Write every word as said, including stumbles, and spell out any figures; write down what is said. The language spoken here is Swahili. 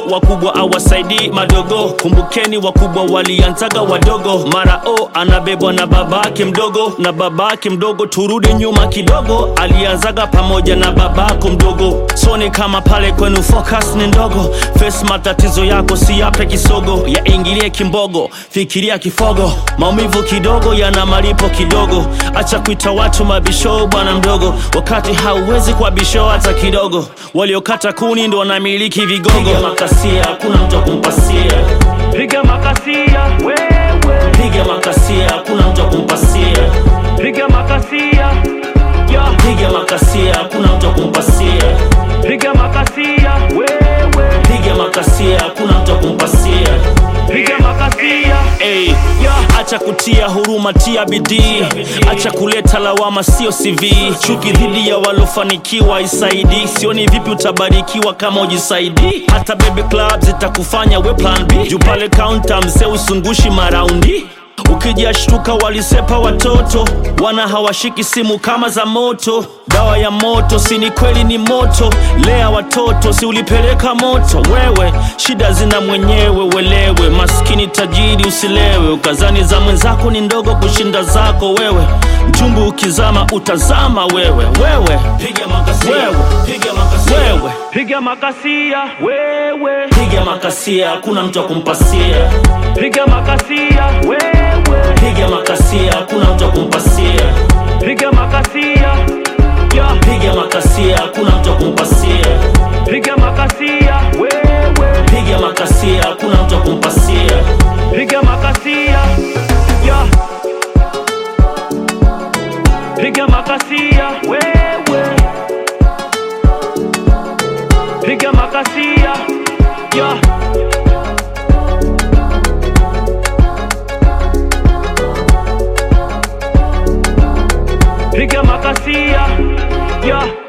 wakubwa awasaidi madogo. Kumbukeni wakubwa walianzaga wadogo. Mara o anabebwa na babake mdogo, na babake mdogo turudi nyuma kidogo, alianzaga pamoja na babako mdogo. So ni kama pale kwenu focus ni ndogo. Face matatizo yako si yape kisogo, ya ingilie kimbogo, fikiria kifogo. Maumivu kidogo yana malipo kidogo. Acha kuita watu mabisho bwana mdogo, wakati hauwezi kwa bisho hata kidogo. Waliokata kuni ndo wanamiliki vigogo. Piga makasia, kuna mtu kumpasia. Piga makasia, wewe. Piga makasia, kuna mtu kumpasia. Piga makasia, yeah. Piga makasia, kuna mtu kumpasia. Piga makasia, wewe. Piga makasia, kuna mtu kumpasia. Piga makasia, hey, yeah. Acha kutia huruma, tia bidii. Acha kuleta lawama, sio C V. Chuki dhidi ya walofanikiwa isaidi. Sioni vipi utabarikiwa kama ujisaidi. Hata baby club zitakufanya we plan B. Juu pale counter mse usungushi maraundi. Ukijashtuka walisepa watoto, wana hawashiki simu kama za moto. Dawa ya moto, si ni kweli ni moto. Lea watoto, si ulipeleka moto. Wewe, shida zina mwenyewe welewe. Maskini tajiri usilewe, ukazani za mwenzako ni ndogo kushinda zako wewe. Mchumbu ukizama utazama wewe. Wewe, piga makasia, wewe. Piga makasia, wewe. Piga makasia, wewe. Piga makasia, kuna mtu kumpasia. Piga makasia, wewe. Piga makasia, kuna mtu kumpasia. Piga makasia, yeah. Piga makasia, kuna mtu kumpasia. Piga makasia, wewe. Piga makasia, kuna mtu kumpasia. Piga makasia, yeah. Piga makasia, wewe. Piga makasia, yeah. Piga makasia, yeah.